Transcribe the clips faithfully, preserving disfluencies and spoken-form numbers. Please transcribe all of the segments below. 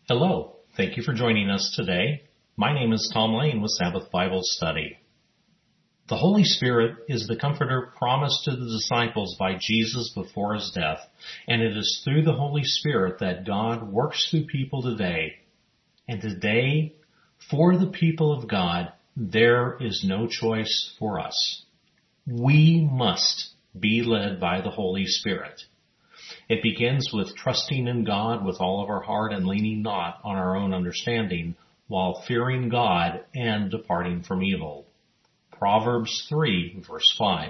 Hello. Thank you for joining us today. My name is Tom Lane with Sabbath Bible Study. The Holy Spirit is the comforter promised to the disciples by Jesus before his death, and it is through the Holy Spirit that God works through people today. And today, for the people of God, there is no choice for us. We must be led by the Holy Spirit. It begins with trusting in God with all of our heart and leaning not on our own understanding, while fearing God and departing from evil. Proverbs three, verse five.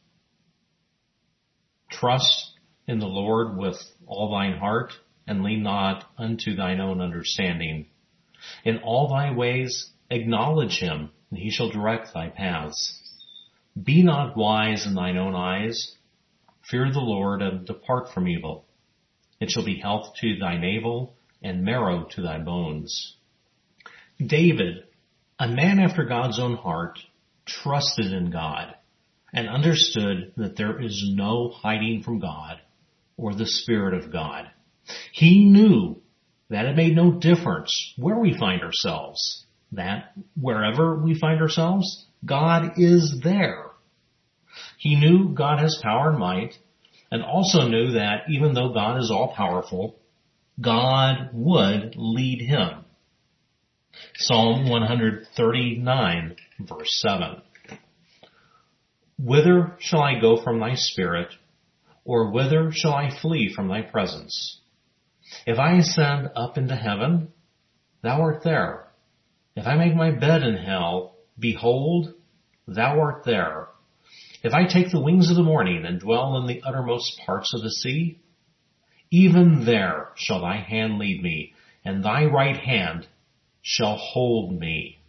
Trust in the Lord with all thine heart, and lean not unto thine own understanding. In all thy ways acknowledge him, and he shall direct thy paths. Be not wise in thine own eyes. Fear the Lord and depart from evil. It shall be health to thy navel and marrow to thy bones. David, a man after God's own heart, trusted in God and understood that there is no hiding from God or the Spirit of God. He knew that it made no difference where we find ourselves, that wherever we find ourselves, God is there. He knew God has power and might, and also knew that even though God is all-powerful, God would lead him. Psalm one thirty-nine, verse seven. Whither shall I go from thy spirit, or whither shall I flee from thy presence? If I ascend up into heaven, thou art there. If I make my bed in hell, behold, thou art there. If I take the wings of the morning and dwell in the uttermost parts of the sea, even there shall thy hand lead me, and thy right hand shall hold me.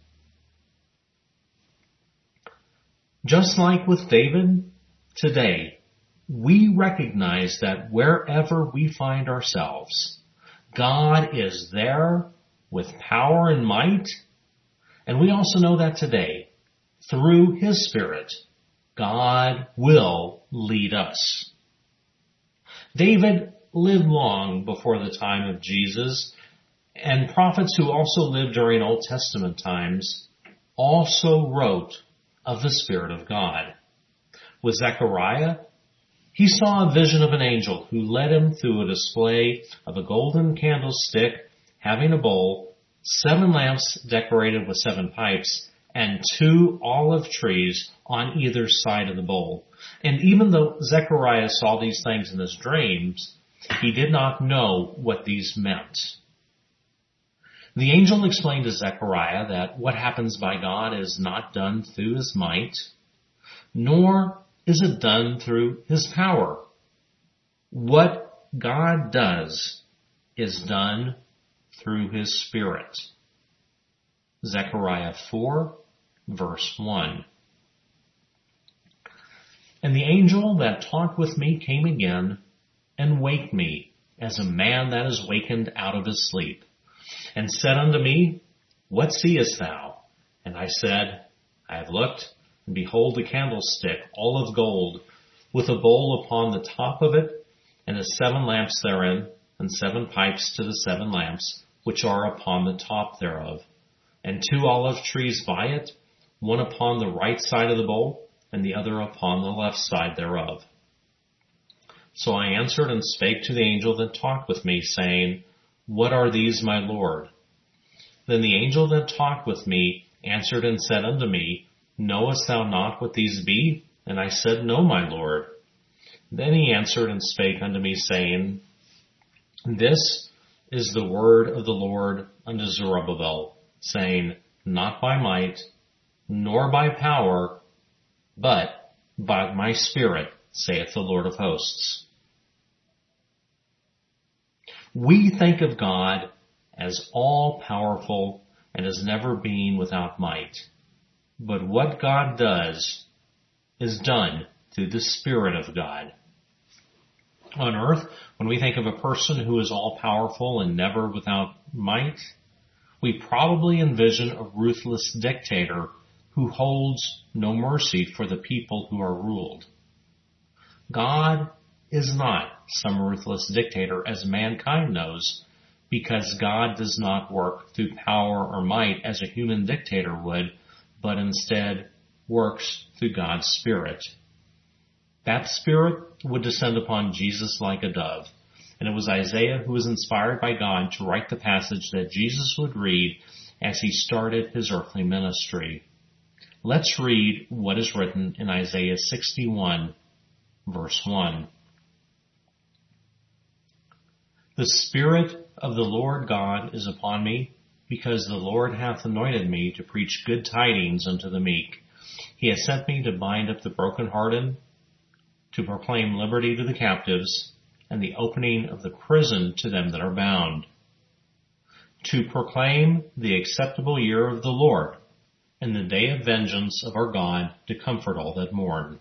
Just like with David, today, we recognize that wherever we find ourselves, God is there with power and might, and we also know that today, through his Spirit, God will lead us. David lived long before the time of Jesus, and prophets who also lived during Old Testament times also wrote of the Spirit of God. With Zechariah, he saw a vision of an angel who led him through a display of a golden candlestick having a bowl, seven lamps decorated with seven pipes, and two olive trees on either side of the bowl. And even though Zechariah saw these things in his dreams, he did not know what these meant. The angel explained to Zechariah that what happens by God is not done through his might, nor is it done through his power. What God does is done through his Spirit. Zechariah four, verse one. And the angel that talked with me came again and waked me as a man that is wakened out of his sleep, and said unto me, What seest thou? And I said, I have looked, and behold a candlestick, all of gold, with a bowl upon the top of it, and the seven lamps therein, and seven pipes to the seven lamps, which are upon the top thereof, and two olive trees by it, one upon the right side of the bowl, and the other upon the left side thereof. So I answered and spake to the angel that talked with me, saying, What are these, my Lord? Then the angel that talked with me answered and said unto me, Knowest thou not what these be? And I said, No, my Lord. Then he answered and spake unto me, saying, This is the word of the Lord unto Zerubbabel, saying, Not by might, nor by power, but by my Spirit, saith the Lord of hosts. We think of God as all-powerful and as never being without might. But what God does is done through the Spirit of God. On earth, when we think of a person who is all-powerful and never without might, we probably envision a ruthless dictator who holds no mercy for the people who are ruled. God is not some ruthless dictator, as mankind knows, because God does not work through power or might as a human dictator would, but instead works through God's Spirit. That Spirit would descend upon Jesus like a dove, and it was Isaiah who was inspired by God to write the passage that Jesus would read as he started his earthly ministry. Let's read what is written in Isaiah sixty-one, verse one. The Spirit of the Lord God is upon me, because the Lord hath anointed me to preach good tidings unto the meek. He hath sent me to bind up the brokenhearted, to proclaim liberty to the captives, and the opening of the prison to them that are bound, to proclaim the acceptable year of the Lord, and the day of vengeance of our God, to comfort all that mourn.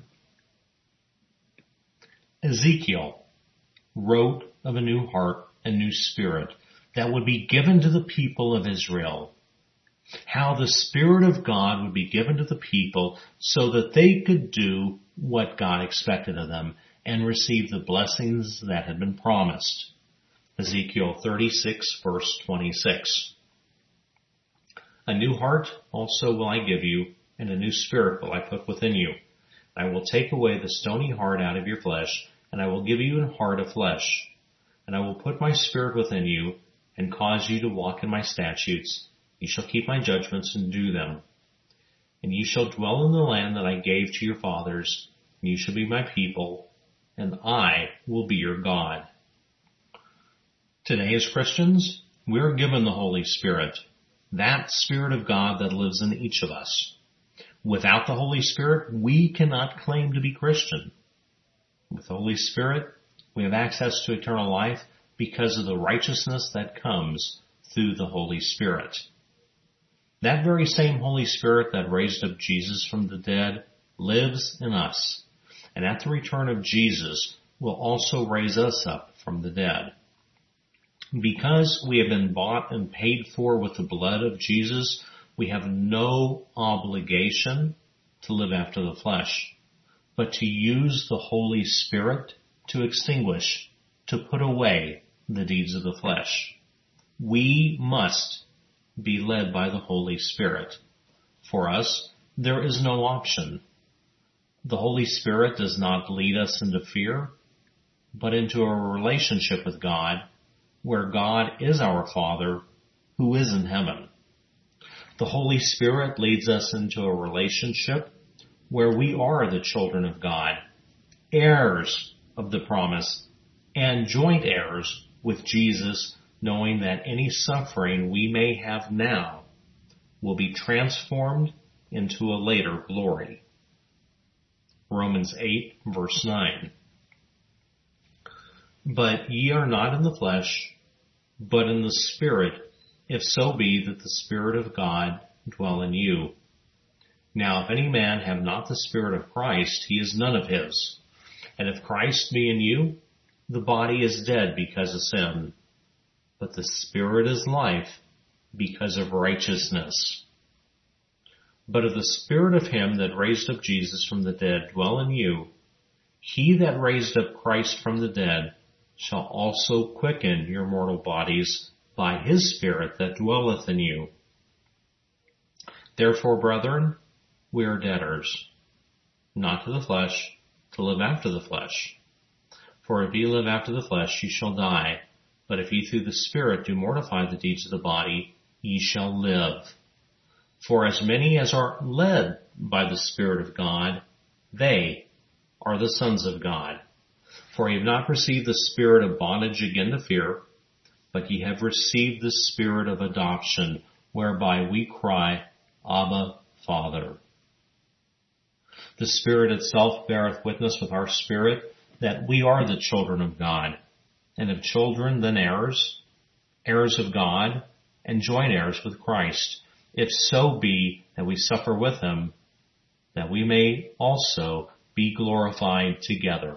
Ezekiel wrote of a new heart and new spirit that would be given to the people of Israel. How the Spirit of God would be given to the people so that they could do what God expected of them and receive the blessings that had been promised. Ezekiel thirty-six, verse twenty-six. A new heart also will I give you, and a new spirit will I put within you. I will take away the stony heart out of your flesh, and I will give you a heart of flesh. And I will put my spirit within you, and cause you to walk in my statutes. You shall keep my judgments and do them. And you shall dwell in the land that I gave to your fathers, and you shall be my people, and I will be your God. Today as Christians, we are given the Holy Spirit, that Spirit of God that lives in each of us. Without the Holy Spirit, we cannot claim to be Christian. With the Holy Spirit, we have access to eternal life because of the righteousness that comes through the Holy Spirit. That very same Holy Spirit that raised up Jesus from the dead lives in us, and at the return of Jesus will also raise us up from the dead. Because we have been bought and paid for with the blood of Jesus, we have no obligation to live after the flesh, but to use the Holy Spirit to extinguish, to put away the deeds of the flesh. We must be led by the Holy Spirit. For us, there is no option. The Holy Spirit does not lead us into fear, but into a relationship with God, where God is our Father who is in heaven. The Holy Spirit leads us into a relationship where we are the children of God, heirs of the promise, and joint heirs with Jesus, knowing that any suffering we may have now will be transformed into a later glory. Romans eight, verse nine. But ye are not in the flesh, but in the Spirit, if so be that the Spirit of God dwell in you. Now if any man have not the Spirit of Christ, he is none of his. And if Christ be in you, the body is dead because of sin, but the Spirit is life because of righteousness. But if the Spirit of him that raised up Jesus from the dead dwell in you, he that raised up Christ from the dead shall also quicken your mortal bodies by his Spirit that dwelleth in you. Therefore, brethren, we are debtors, not to the flesh, to live after the flesh. For if ye live after the flesh, ye shall die. But if ye through the Spirit do mortify the deeds of the body, ye shall live. For as many as are led by the Spirit of God, they are the sons of God. For ye have not received the spirit of bondage again to fear, but ye have received the Spirit of adoption, whereby we cry, Abba, Father. The Spirit itself beareth witness with our spirit that we are the children of God, and if children, then heirs, heirs of God, and joint heirs with Christ, if so be that we suffer with him, that we may also be glorified together.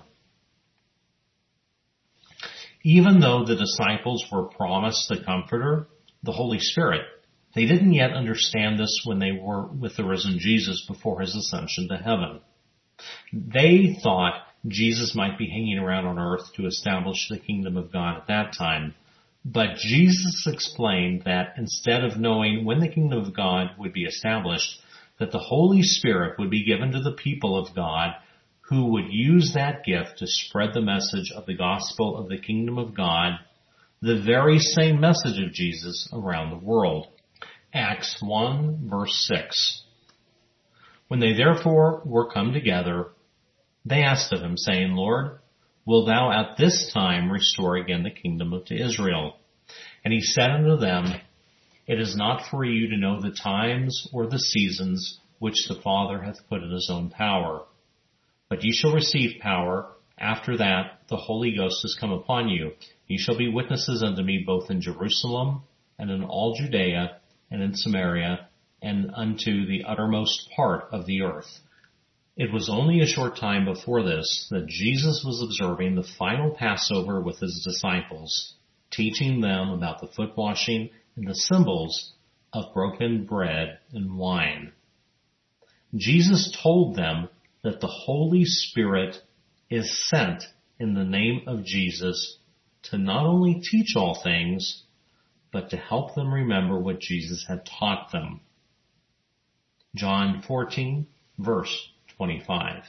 Even though the disciples were promised the Comforter, the Holy Spirit, they didn't yet understand this when they were with the risen Jesus before his ascension to heaven. They thought Jesus might be hanging around on earth to establish the kingdom of God at that time, But Jesus explained that instead of knowing when the kingdom of God would be established, that the Holy Spirit would be given to the people of God who would use that gift to spread the message of the gospel of the kingdom of God, the very same message of Jesus around the world. Acts one verse six. When they therefore were come together, they asked of him, saying, Lord, wilt thou at this time restore again the kingdom to Israel? And he said unto them, It is not for you to know the times or the seasons which the Father hath put in his own power. But ye shall receive power. After that the Holy Ghost is come upon you. Ye shall be witnesses unto me both in Jerusalem and in all Judea and in Samaria and unto the uttermost part of the earth. It was only a short time before this that Jesus was observing the final Passover with his disciples, teaching them about the foot washing and the symbols of broken bread and wine. Jesus told them that the Holy Spirit is sent in the name of Jesus to not only teach all things, but to help them remember what Jesus had taught them. John fourteen, verse twenty-five.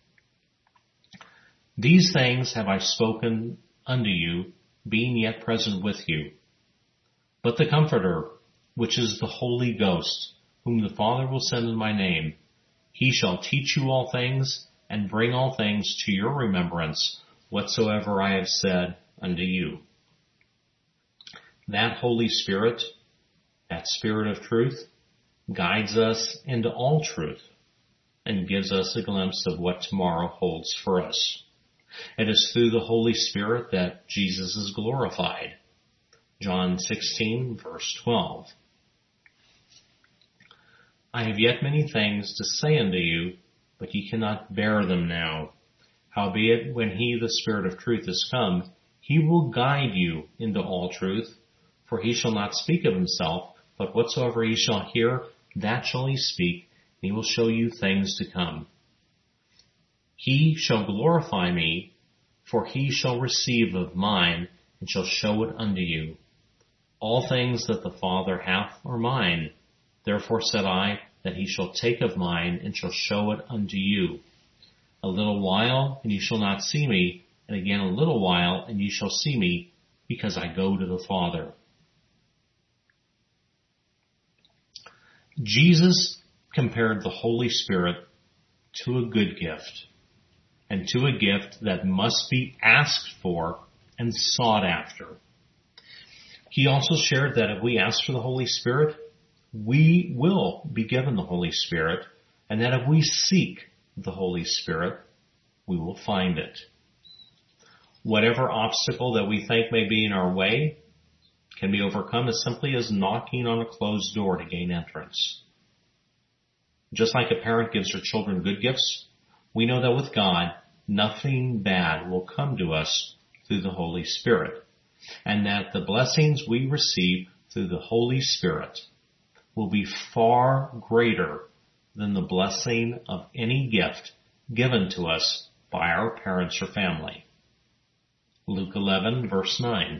These things have I spoken unto you, being yet present with you. But the Comforter, which is the Holy Ghost, whom the Father will send in my name, he shall teach you all things, and bring all things to your remembrance, whatsoever I have said unto you. That Holy Spirit, that Spirit of truth, guides us into all truth, and gives us a glimpse of what tomorrow holds for us. It is through the Holy Spirit that Jesus is glorified. John sixteen, verse twelve. I have yet many things to say unto you, but ye cannot bear them now. Howbeit, when he, the Spirit of truth, is come, he will guide you into all truth, for he shall not speak of himself, but whatsoever he shall hear, that shall he speak, and he will show you things to come. He shall glorify me, for he shall receive of mine, and shall show it unto you. All things that the Father hath are mine. Therefore said I, that he shall take of mine, and shall show it unto you. A little while, and ye shall not see me, and again a little while, and ye shall see me, because I go to the Father. Jesus compared the Holy Spirit to a good gift, and to a gift that must be asked for and sought after. He also shared that if we ask for the Holy Spirit, we will be given the Holy Spirit, and that if we seek the Holy Spirit, we will find it. Whatever obstacle that we think may be in our way can be overcome as simply as knocking on a closed door to gain entrance. Just like a parent gives her children good gifts, we know that with God, nothing bad will come to us through the Holy Spirit, and that the blessings we receive through the Holy Spirit will be far greater than the blessing of any gift given to us by our parents or family. Luke eleven, verse nine.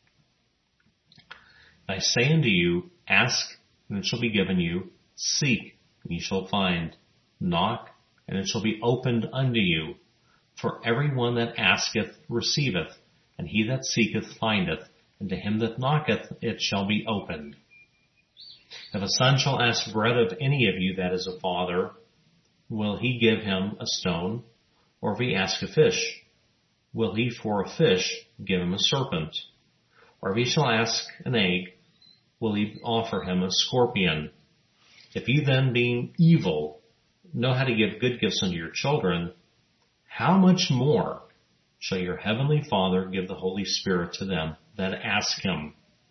I say unto you, ask, and it shall be given you. Seek, and ye shall find. Knock, and it shall be opened unto you. For every one that asketh receiveth, and he that seeketh findeth, and to him that knocketh it shall be opened. If a son shall ask bread of any of you that is a father, will he give him a stone? Or if he ask a fish, will he for a fish give him a serpent? Or if he shall ask an egg, will he offer him a scorpion? If ye then, being evil, know how to give good gifts unto your children, how much more shall your heavenly Father give the Holy Spirit to them that ask him?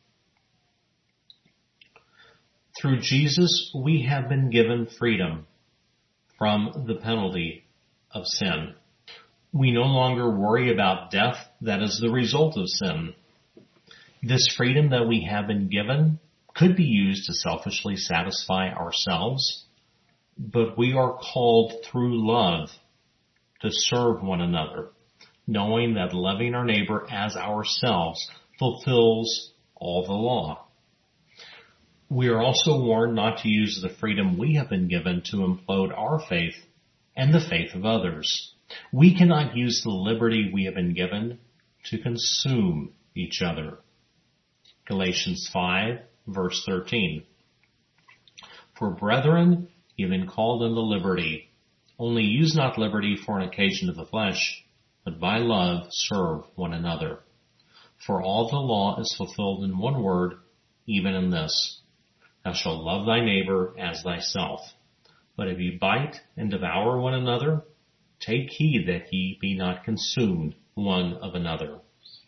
Through Jesus, we have been given freedom from the penalty of sin. We no longer worry about death that is the result of sin. This freedom that we have been given could be used to selfishly satisfy ourselves, but we are called through love to serve one another, knowing that loving our neighbor as ourselves fulfills all the law. We are also warned not to use the freedom we have been given to implode our faith and the faith of others. We cannot use the liberty we have been given to consume each other. Galatians five, verse thirteen. For brethren, ye have been called unto liberty. Only use not liberty for an occasion of the flesh, but by love serve one another. For all the law is fulfilled in one word, even in this: Thou shalt love thy neighbor as thyself. But if ye bite and devour one another, take heed that ye be not consumed one of another.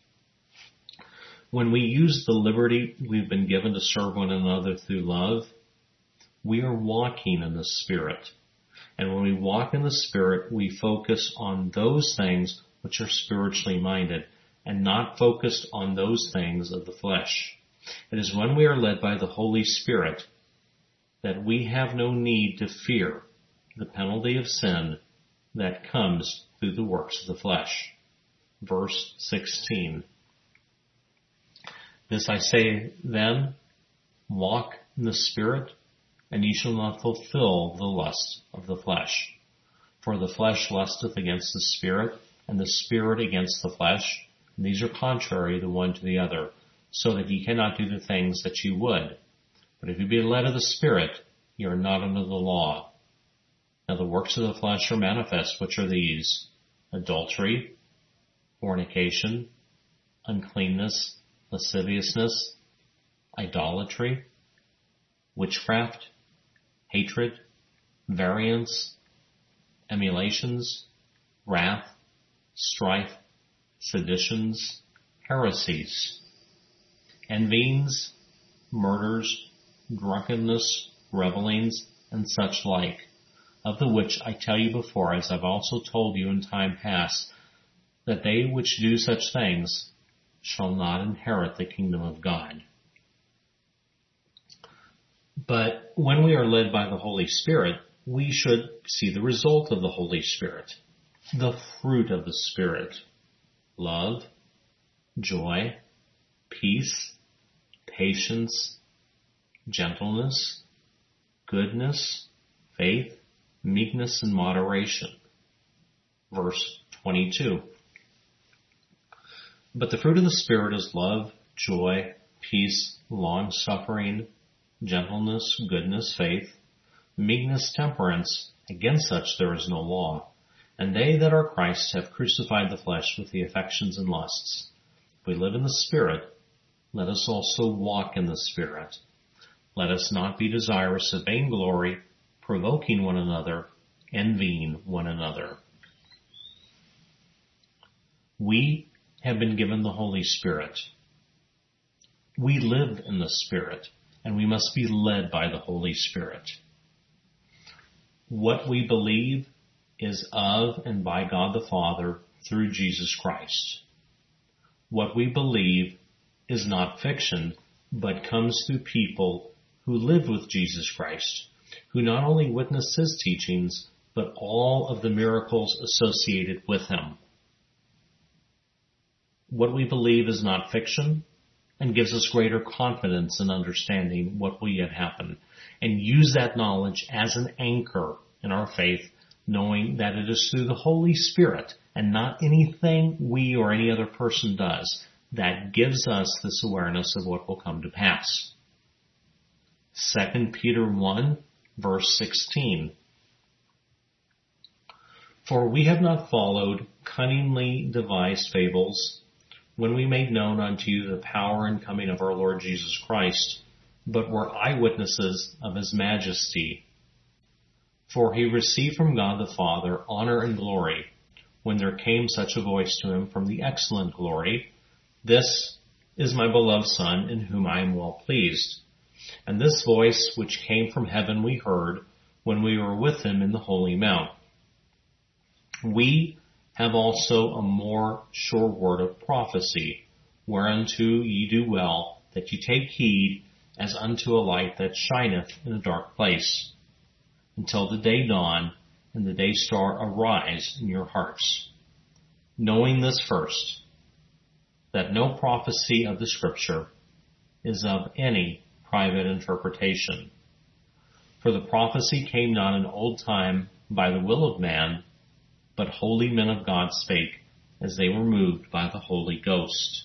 When we use the liberty we've been given to serve one another through love, we are walking in the Spirit. And when we walk in the Spirit, we focus on those things which are spiritually minded and not focused on those things of the flesh. It is when we are led by the Holy Spirit that we have no need to fear the penalty of sin that comes through the works of the flesh. Verse sixteen. This I say then, walk in the Spirit, and ye shall not fulfill the lust of the flesh. For the flesh lusteth against the Spirit, and the Spirit against the flesh, and these are contrary the one to the other, so that ye cannot do the things that ye would. But if ye be led of the Spirit, ye are not under the law. Now the works of the flesh are manifest, which are these: adultery, fornication, uncleanness, lasciviousness, idolatry, witchcraft, hatred, variance, emulations, wrath, strife, seditions, heresies, envyings, murders, drunkenness, revellings, and such like, of the which I tell you before, as I've also told you in time past, that they which do such things shall not inherit the kingdom of God. But when we are led by the Holy Spirit, we should see the result of the Holy Spirit, the fruit of the Spirit: love, joy, peace, patience, gentleness, goodness, faith, meekness, and moderation. Verse twenty-two. But the fruit of the Spirit is love, joy, peace, long-suffering, gentleness, goodness, faith, meekness, temperance. Against such there is no law. And they that are Christ's have crucified the flesh with the affections and lusts. If we live in the Spirit, let us also walk in the Spirit. Let us not be desirous of vainglory, provoking one another, envying one another. We have been given the Holy Spirit. We live in the Spirit, and we must be led by the Holy Spirit. What we believe is of and by God the Father through Jesus Christ. What we believe is not fiction, but comes through people who live with Jesus Christ, who not only witness his teachings, but all of the miracles associated with him. What we believe is not fiction and gives us greater confidence in understanding what will yet happen, and use that knowledge as an anchor in our faith, knowing that it is through the Holy Spirit and not anything we or any other person does that gives us this awareness of what will come to pass. Second Peter one, verse sixteen. For we have not followed cunningly devised fables, when we made known unto you the power and coming of our Lord Jesus Christ, but were eyewitnesses of his majesty. For he received from God the Father honor and glory, when there came such a voice to him from the excellent glory, This is my beloved Son, in whom I am well pleased. And this voice which came from heaven we heard, when we were with him in the holy mount. We have also a more sure word of prophecy, whereunto ye do well, that ye take heed as unto a light that shineth in a dark place, until the day dawn and the day star arise in your hearts. Knowing this first, that no prophecy of the Scripture is of any private interpretation. For the prophecy came not in old time by the will of man, but holy men of God spake, as they were moved by the Holy Ghost.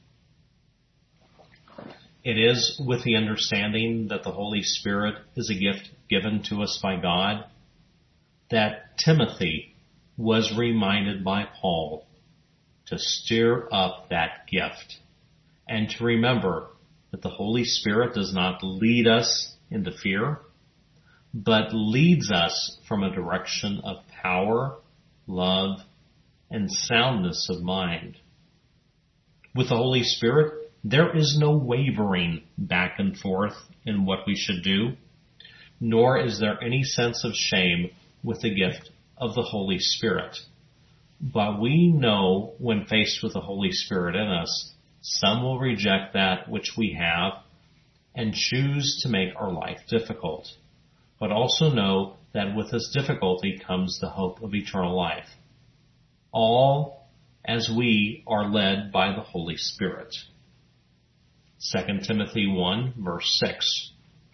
It is with the understanding that the Holy Spirit is a gift given to us by God that Timothy was reminded by Paul to stir up that gift and to remember that the Holy Spirit does not lead us into fear, but leads us from a direction of power, love, and soundness of mind. With the Holy Spirit, there is no wavering back and forth in what we should do, nor is there any sense of shame with the gift of the Holy Spirit. But we know when faced with the Holy Spirit in us, some will reject that which we have and choose to make our life difficult. But also know that with this difficulty comes the hope of eternal life. All as we are led by the Holy Spirit. Second Timothy one, verse six.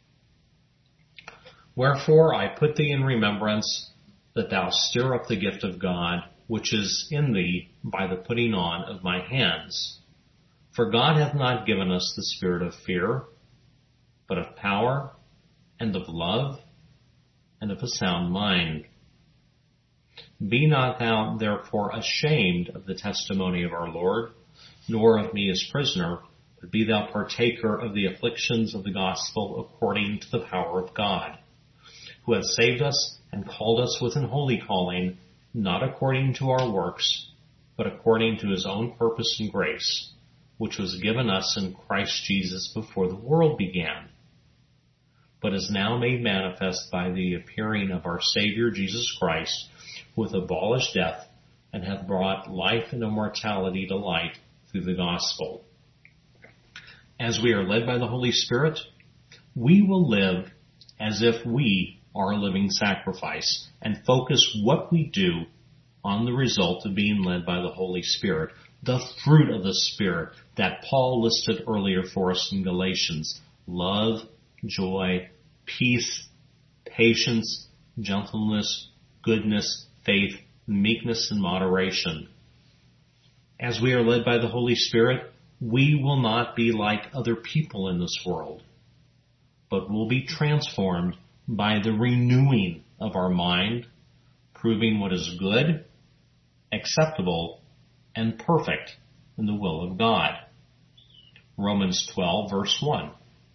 Wherefore I put thee in remembrance that thou stir up the gift of God, which is in thee by the putting on of my hands. For God hath not given us the spirit of fear, but of power, and of love, and of a sound mind. Be not thou therefore ashamed of the testimony of our Lord, nor of me as prisoner, but be thou partaker of the afflictions of the gospel according to the power of God, who hath saved us and called us with an holy calling, not according to our works, but according to his own purpose and grace, which was given us in Christ Jesus before the world began, but is now made manifest by the appearing of our Savior Jesus Christ, who hath abolished death and hath brought life and immortality to light through the gospel. As we are led by the Holy Spirit, we will live as if we are a living sacrifice and focus what we do on the result of being led by the Holy Spirit, the fruit of the Spirit that Paul listed earlier for us in Galatians: love, joy, peace, patience, gentleness, goodness, faith, meekness, and moderation. As we are led by the Holy Spirit, we will not be like other people in this world, but will be transformed by the renewing of our mind, proving what is good, acceptable, and perfect in the will of God. Romans twelve, verse one.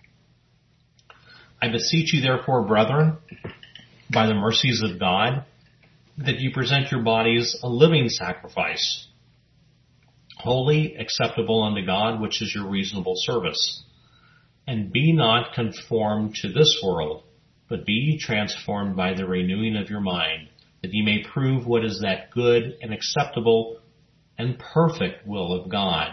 I beseech you therefore, brethren, by the mercies of God, that you present your bodies a living sacrifice, holy, acceptable unto God, which is your reasonable service. And be not conformed to this world, but be ye transformed by the renewing of your mind, that ye may prove what is that good and acceptable and perfect will of God.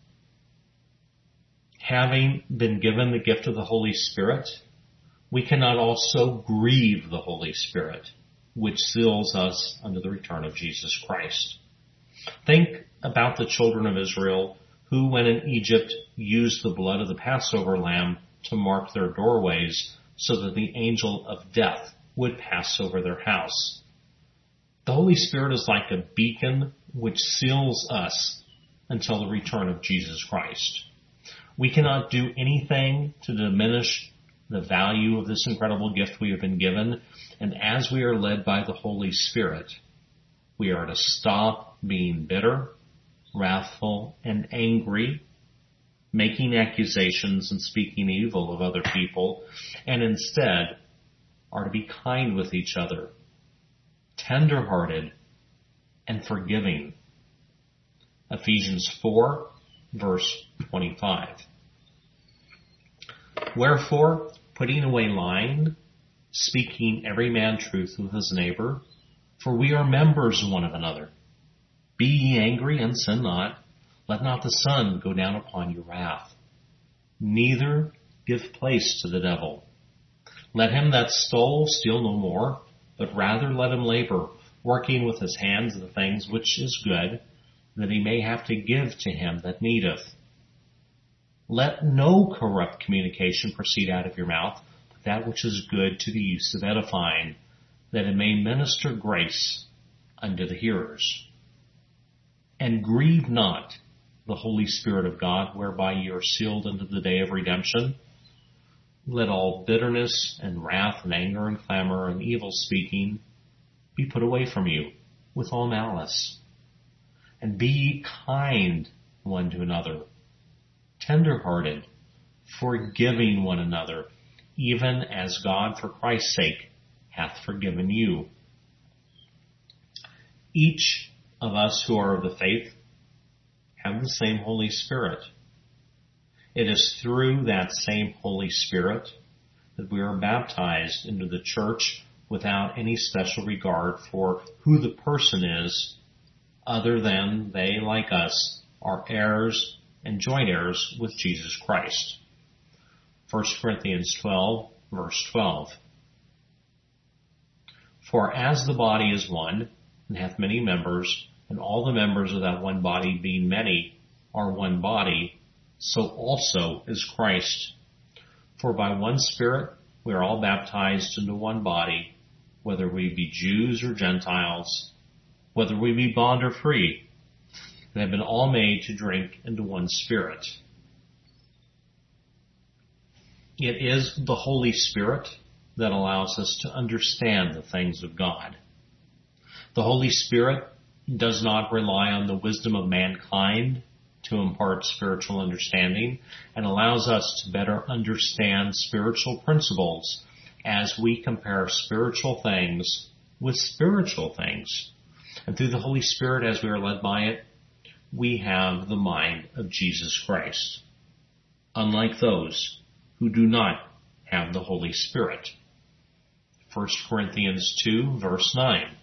Having been given the gift of the Holy Spirit, we cannot also grieve the Holy Spirit, which seals us unto the return of Jesus Christ. Think about the children of Israel who, when in Egypt, used the blood of the Passover lamb to mark their doorways so that the angel of death would pass over their house. The Holy Spirit is like a beacon which seals us until the return of Jesus Christ. We cannot do anything to diminish the value of this incredible gift we have been given, and as we are led by the Holy Spirit, we are to stop being bitter, wrathful, and angry, making accusations and speaking evil of other people, and instead are to be kind with each other, tender-hearted, and forgiving. Ephesians four, verse twenty-five. Wherefore, putting away lying, speaking every man truth with his neighbor, for we are members one of another. Be ye angry and sin not. Let not the sun go down upon your wrath. Neither give place to the devil. Let him that stole steal no more, but rather let him labor, working with his hands the things which is good, that he may have to give to him that needeth. Let no corrupt communication proceed out of your mouth, but that which is good to the use of edifying, that it may minister grace unto the hearers. And grieve not the Holy Spirit of God, whereby ye are sealed unto the day of redemption. Let all bitterness and wrath and anger and clamor and evil speaking be put away from you with all malice. And be ye kind one to another, tender-hearted, forgiving one another, even as God for Christ's sake hath forgiven you. Each of us who are of the faith have the same Holy Spirit. It is through that same Holy Spirit that we are baptized into the church without any special regard for who the person is, other than they, like us, are heirs and joint heirs with Jesus Christ. First Corinthians twelve, verse twelve. For as the body is one, and hath many members, and all the members of that one body, being many, are one body, so also is Christ. For by one Spirit we are all baptized into one body, whether we be Jews or Gentiles, whether we be bond or free, and have been all made to drink into one Spirit. It is the Holy Spirit that allows us to understand the things of God. The Holy Spirit does not rely on the wisdom of mankind to impart spiritual understanding, and allows us to better understand spiritual principles as we compare spiritual things with spiritual things. And through the Holy Spirit, as we are led by it, we have the mind of Jesus Christ, unlike those who do not have the Holy Spirit. First Corinthians two, verse nine.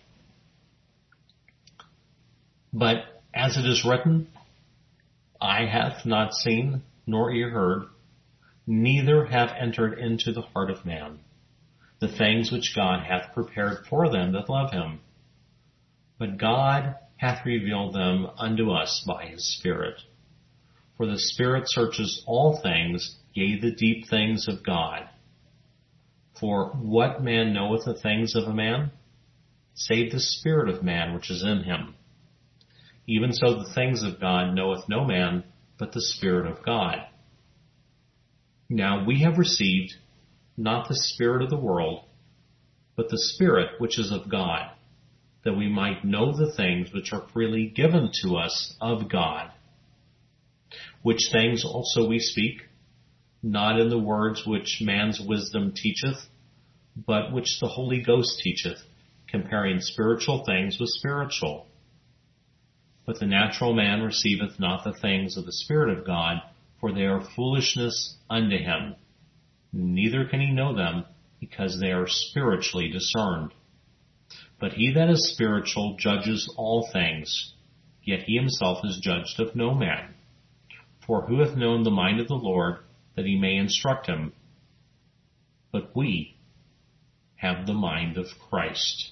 But as it is written, eye hath not seen, nor ear heard, neither have entered into the heart of man the things which God hath prepared for them that love him. But God hath revealed them unto us by his Spirit. For the Spirit searches all things, yea, the deep things of God. For what man knoweth the things of a man, save the spirit of man which is in him? Even so the things of God knoweth no man, but the Spirit of God. Now we have received not the spirit of the world, but the Spirit which is of God, that we might know the things which are freely given to us of God. Which things also we speak, not in the words which man's wisdom teacheth, but which the Holy Ghost teacheth, comparing spiritual things with spiritual. But the natural man receiveth not the things of the Spirit of God, for they are foolishness unto him. Neither can he know them, because they are spiritually discerned. But he that is spiritual judges all things, yet he himself is judged of no man. For who hath known the mind of the Lord, that he may instruct him? But we have the mind of Christ.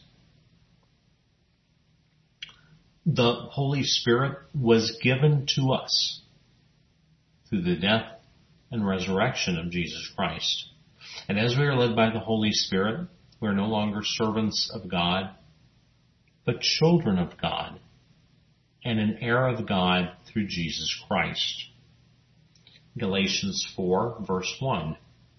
The Holy Spirit was given to us through the death and resurrection of Jesus Christ. And as we are led by the Holy Spirit, we are no longer servants of God, but children of God, and an heir of God through Jesus Christ. Galatians four, verse one.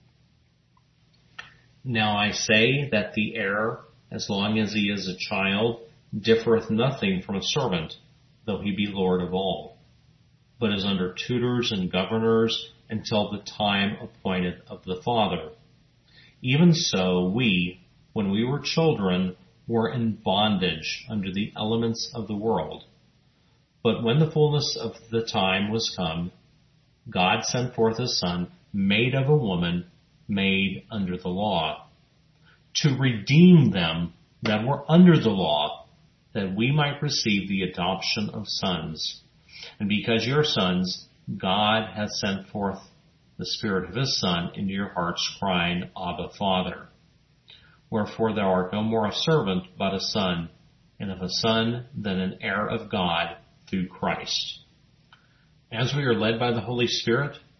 Now I say that the heir, as long as he is a child, differeth nothing from a servant, though he be Lord of all, but is under tutors and governors until the time appointed of the Father. Even so we, when we were children, were in bondage under the elements of the world. But when the fullness of the time was come, God sent forth his Son, made of a woman, made under the law, to redeem them that were under the law, that we might receive the adoption of sons. And because ye are sons, God hath sent forth the Spirit of his Son into your hearts, crying, Abba, Father. Wherefore thou art no more a servant, but a son, and if a son, then an heir of God through Christ. As we are led by the Holy Spirit,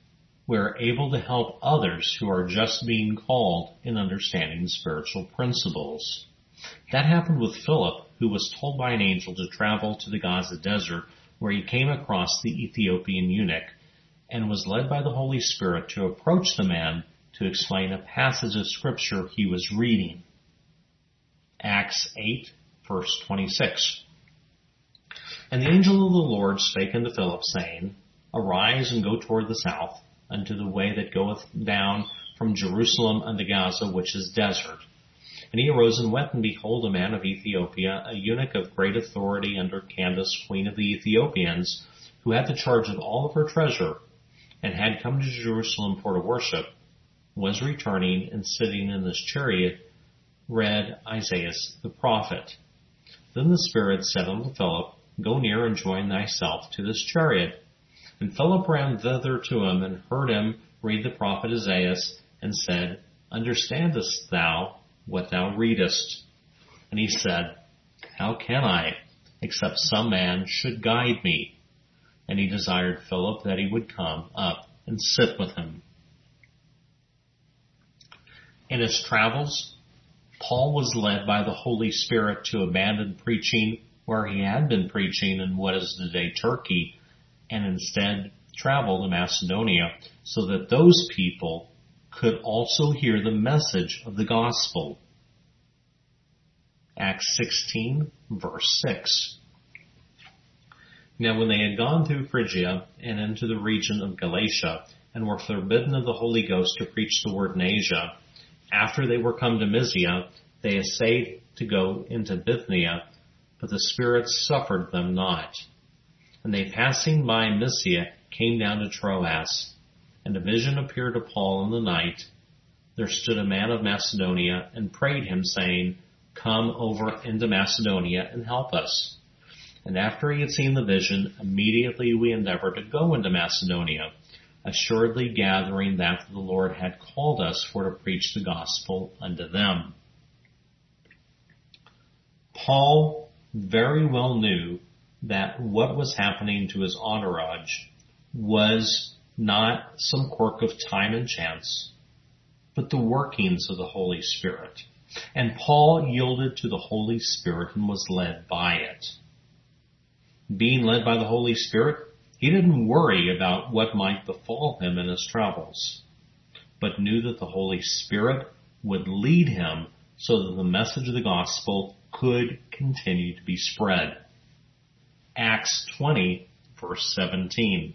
we are able to help others who are just being called in understanding spiritual principles. That happened with Philip, who was told by an angel to travel to the Gaza desert, where he came across the Ethiopian eunuch and was led by the Holy Spirit to approach the man to explain a passage of scripture he was reading. Acts eight, verse twenty-six. And the angel of the Lord spake unto Philip, saying, Arise and go toward the south, unto the way that goeth down from Jerusalem unto Gaza, which is desert. And he arose and went, and behold, a man of Ethiopia, a eunuch of great authority under Candace, queen of the Ethiopians, who had the charge of all of her treasure, and had come to Jerusalem for to worship, was returning and sitting in this chariot, read Isaiah the prophet. Then the Spirit said unto Philip, Go near and join thyself to this chariot. And Philip ran thither to him, and heard him read the prophet Isaiah, and said, Understandest thou what thou readest? And he said, How can I, except some man should guide me? And he desired Philip that he would come up and sit with him. In his travels, Paul was led by the Holy Spirit to abandon preaching where he had been preaching in what is today Turkey, and instead travel to Macedonia so that those people could also hear the message of the gospel. Acts sixteen, verse six. Now when they had gone through Phrygia and into the region of Galatia, and were forbidden of the Holy Ghost to preach the word in Asia, after they were come to Mysia, they essayed to go into Bithynia, but the Spirit suffered them not. And they passing by Mysia came down to Troas, and a vision appeared to Paul in the night. There stood a man of Macedonia, and prayed him, saying, Come over into Macedonia and help us. And after he had seen the vision, immediately we endeavored to go into Macedonia, assuredly gathering that the Lord had called us for to preach the gospel unto them. Paul very well knew that what was happening to his entourage was not some quirk of time and chance, but the workings of the Holy Spirit. And Paul yielded to the Holy Spirit and was led by it. Being led by the Holy Spirit, he didn't worry about what might befall him in his travels, but knew that the Holy Spirit would lead him so that the message of the gospel could continue to be spread. Acts twenty, verse seventeen.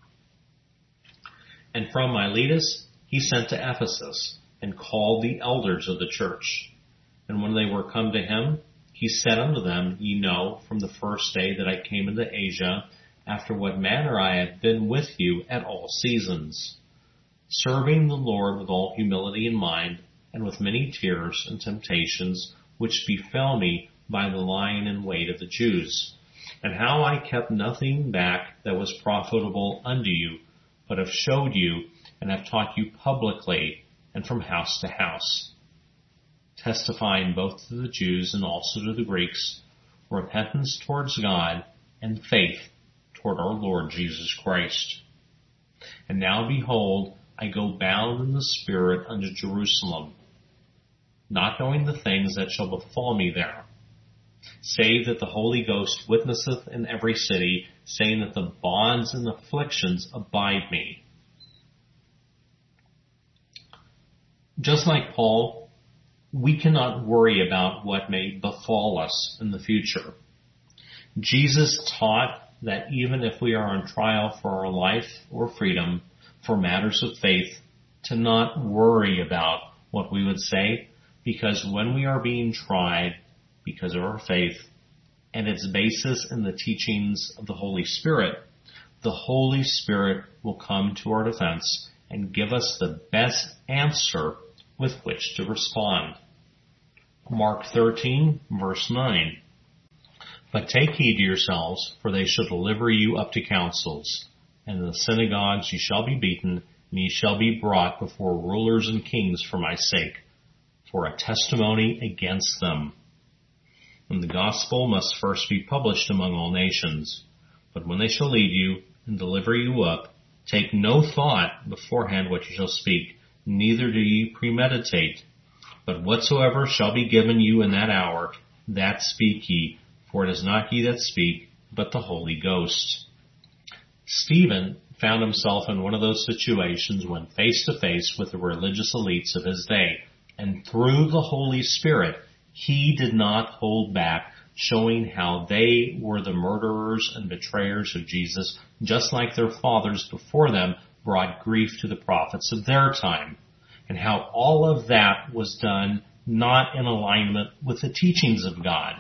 And from Miletus he sent to Ephesus, and called the elders of the church. And when they were come to him, he said unto them, Ye know from the first day that I came into Asia, after what manner I have been with you at all seasons, serving the Lord with all humility in mind, and with many tears and temptations, which befell me by the lying in wait of the Jews, and how I kept nothing back that was profitable unto you, but have showed you, and have taught you publicly, and from house to house, testifying both to the Jews and also to the Greeks, repentance towards God, and faith toward our Lord Jesus Christ. And now behold, I go bound in the Spirit unto Jerusalem, not knowing the things that shall befall me there, save that the Holy Ghost witnesseth in every city, saying that the bonds and afflictions abide me. Just like Paul, we cannot worry about what may befall us in the future. Jesus taught that even if we are on trial for our life or freedom, for matters of faith, to not worry about what we would say, because when we are being tried because of our faith and its basis in the teachings of the Holy Spirit, the Holy Spirit will come to our defense and give us the best answer with which to respond. Mark thirteen, verse nine. But take heed to yourselves, for they shall deliver you up to councils, and in the synagogues ye shall be beaten, and ye shall be brought before rulers and kings for my sake, for a testimony against them. And the gospel must first be published among all nations. But when they shall lead you and deliver you up, Take no thought beforehand what you shall speak, neither do ye premeditate. But whatsoever shall be given you in that hour, that speak ye, for it is not ye that speak, but the Holy Ghost. Stephen found himself in one of those situations when face to face with the religious elites of his day, and through the Holy Spirit, he did not hold back, showing how they were the murderers and betrayers of Jesus, just like their fathers before them brought grief to the prophets of their time, and how all of that was done not in alignment with the teachings of God.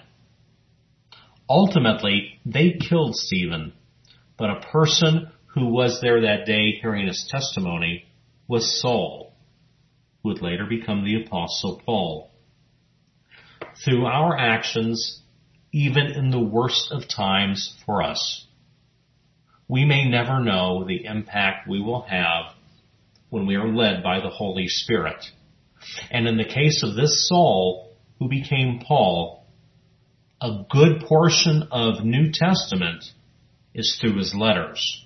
Ultimately, they killed Stephen, but a person who was there that day hearing his testimony was Saul, who would later become the Apostle Paul. Through our actions, even in the worst of times for us, we may never know the impact we will have when we are led by the Holy Spirit. And in the case of this Saul, who became Paul, a good portion of New Testament is through his letters.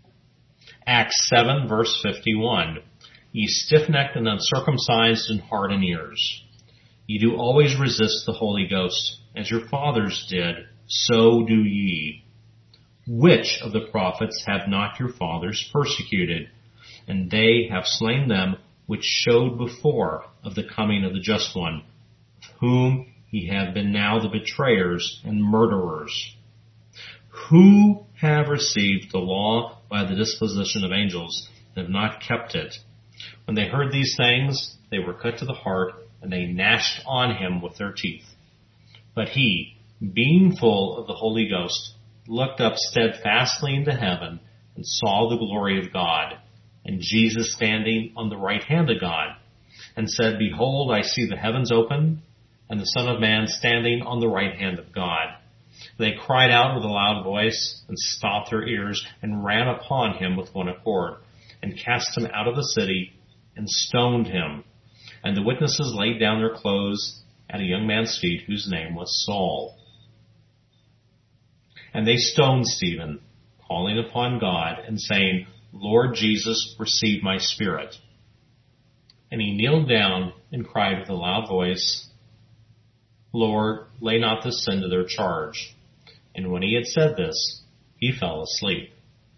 Acts seven verse fifty-one, ye stiff-necked and uncircumcised in heart and ears. Ye do always resist the Holy Ghost, as your fathers did, so do ye. Which of the prophets have not your fathers persecuted? And they have slain them which showed before of the coming of the just one, of whom ye have been now the betrayers and murderers, who have received the law by the disposition of angels, and have not kept it. When they heard these things, they were cut to the heart, and they gnashed on him with their teeth. But he, being full of the Holy Ghost, looked up steadfastly into heaven, and saw the glory of God, and Jesus standing on the right hand of God, and said, Behold, I see the heavens open, and the Son of Man standing on the right hand of God. They cried out with a loud voice, and stopped their ears, and ran upon him with one accord, and cast him out of the city, and stoned him. And the witnesses laid down their clothes at a young man's feet, whose name was Saul. And they stoned Stephen, calling upon God, and saying, Lord Jesus, receive my spirit. And he kneeled down and cried with a loud voice, Lord, lay not this sin to their charge. And when he had said this, he fell asleep.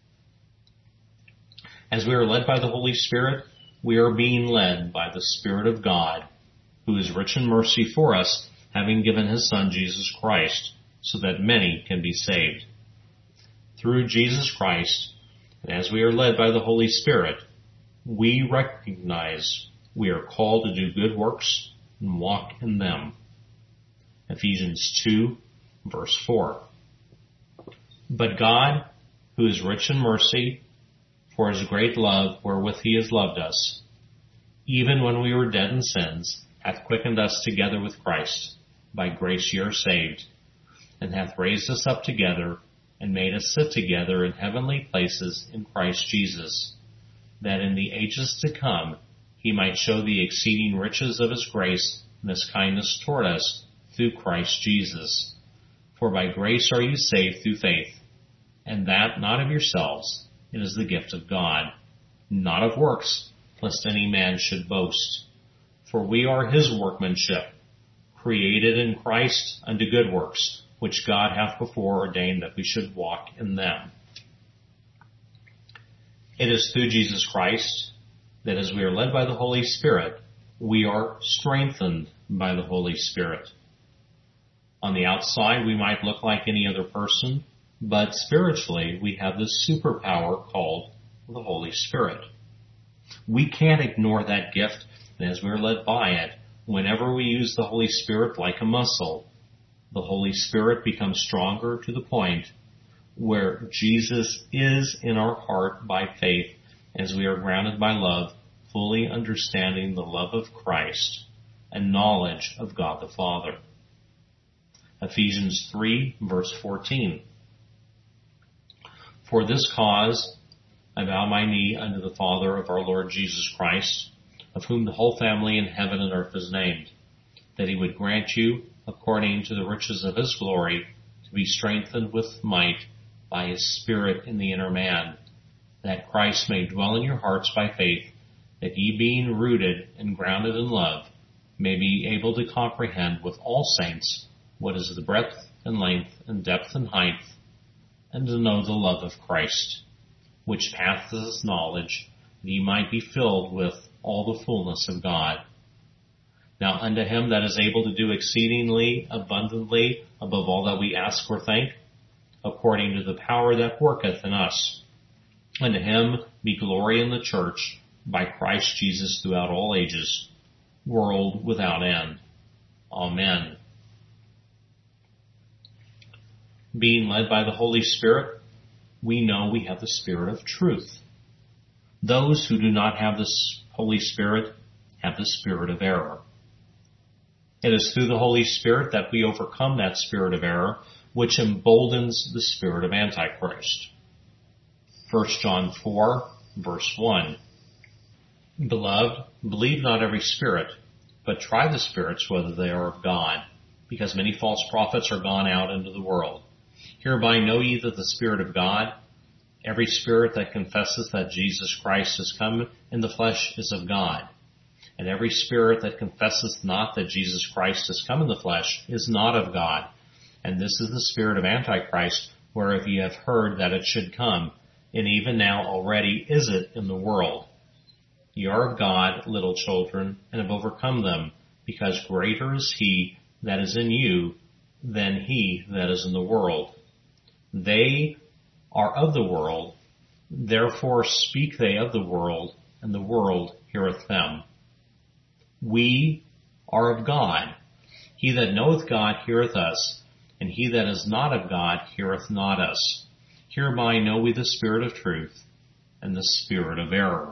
As we are led by the Holy Spirit, we are being led by the Spirit of God, who is rich in mercy for us, having given his Son Jesus Christ, so that many can be saved. Through Jesus Christ, and as we are led by the Holy Spirit, we recognize we are called to do good works and walk in them. Ephesians two, verse four. But God, who is rich in mercy, for his great love wherewith he has loved us, even when we were dead in sins, hath quickened us together with Christ. By grace ye are saved, and hath raised us up together, and made us sit together in heavenly places in Christ Jesus, that in the ages to come he might show the exceeding riches of his grace and his kindness toward us through Christ Jesus. For by grace are you saved through faith, and that not of yourselves, it is the gift of God, not of works, lest any man should boast. For we are his workmanship, created in Christ unto good works, which God hath before ordained that we should walk in them. It is through Jesus Christ that as we are led by the Holy Spirit, we are strengthened by the Holy Spirit. On the outside, we might look like any other person, but spiritually, we have this superpower called the Holy Spirit. We can't ignore that gift, and as we're led by it, whenever we use the Holy Spirit like a muscle, the Holy Spirit becomes stronger to the point where Jesus is in our heart by faith as we are grounded by love, fully understanding the love of Christ and knowledge of God the Father. Ephesians three, verse fourteen. For this cause I bow my knee unto the Father of our Lord Jesus Christ, of whom the whole family in heaven and earth is named, that he would grant you, according to the riches of his glory, to be strengthened with might by his Spirit in the inner man, that Christ may dwell in your hearts by faith, that ye being rooted and grounded in love, may be able to comprehend with all saints what is the breadth and length and depth and height, and to know the love of Christ, which passeth knowledge, that ye might be filled with all the fullness of God. Now unto him that is able to do exceedingly abundantly above all that we ask or think, according to the power that worketh in us, unto him be glory in the church by Christ Jesus throughout all ages, world without end. Amen. Being led by the Holy Spirit, we know we have the Spirit of truth. Those who do not have the Holy Spirit have the spirit of error. It is through the Holy Spirit that we overcome that spirit of error, which emboldens the spirit of Antichrist. First John four, verse one. Beloved, believe not every spirit, but try the spirits whether they are of God, because many false prophets are gone out into the world. Hereby know ye that the Spirit of God, every spirit that confesseth that Jesus Christ is come in the flesh is of God. And every spirit that confesseth not that Jesus Christ is come in the flesh is not of God. And this is the spirit of Antichrist, whereof ye have heard that it should come, and even now already is it in the world. Ye are of God, little children, and have overcome them, because greater is he that is in you than he that is in the world. They are of the world, therefore speak they of the world, and the world heareth them. We are of God. He that knoweth God heareth us, and he that is not of God heareth not us. Hereby know we the spirit of truth and the spirit of error.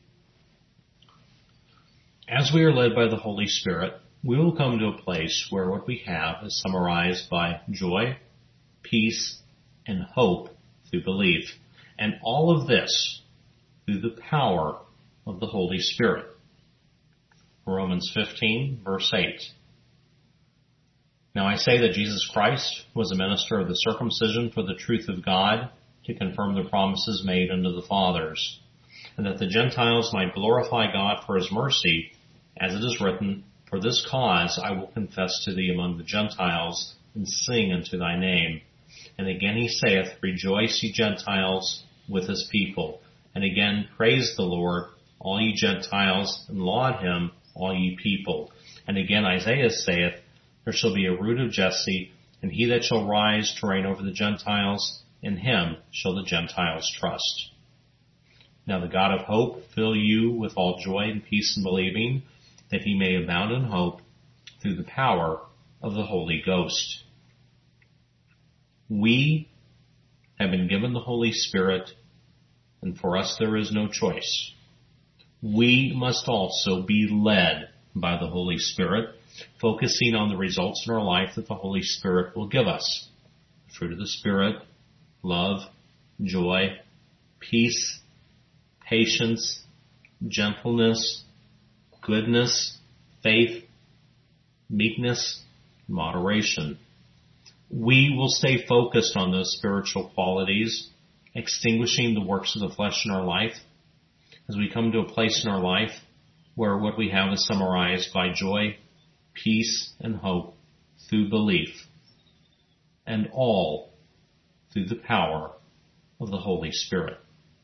As we are led by the Holy Spirit, we will come to a place where what we have is summarized by joy, peace, and hope through belief, and all of this through the power of the Holy Spirit. Romans fifteen, verse eight. Now I say that Jesus Christ was a minister of the circumcision for the truth of God, to confirm the promises made unto the fathers, and that the Gentiles might glorify God for his mercy, as it is written, For this cause I will confess to thee among the Gentiles, and sing unto thy name. And again he saith, Rejoice, ye Gentiles, with his people. And again, praise the Lord, all ye Gentiles, and laud him, all ye people. And again Isaiah saith, There shall be a root of Jesse, and he that shall rise to reign over the Gentiles, in him shall the Gentiles trust. Now the God of hope fill you with all joy and peace in believing, that he may abound in hope through the power of the Holy Ghost. We have been given the Holy Spirit, and for us there is no choice. We must also be led by the Holy Spirit, focusing on the results in our life that the Holy Spirit will give us. The fruit of the Spirit, love, joy, peace, patience, gentleness, goodness, faith, meekness, moderation. We will stay focused on those spiritual qualities, extinguishing the works of the flesh in our life, as we come to a place in our life where what we have is summarized by joy, peace, and hope through belief, and all through the power of the Holy Spirit.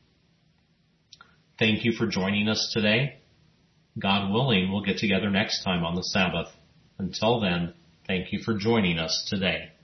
Thank you for joining us today. God willing, we'll get together next time on the Sabbath. Until then, thank you for joining us today.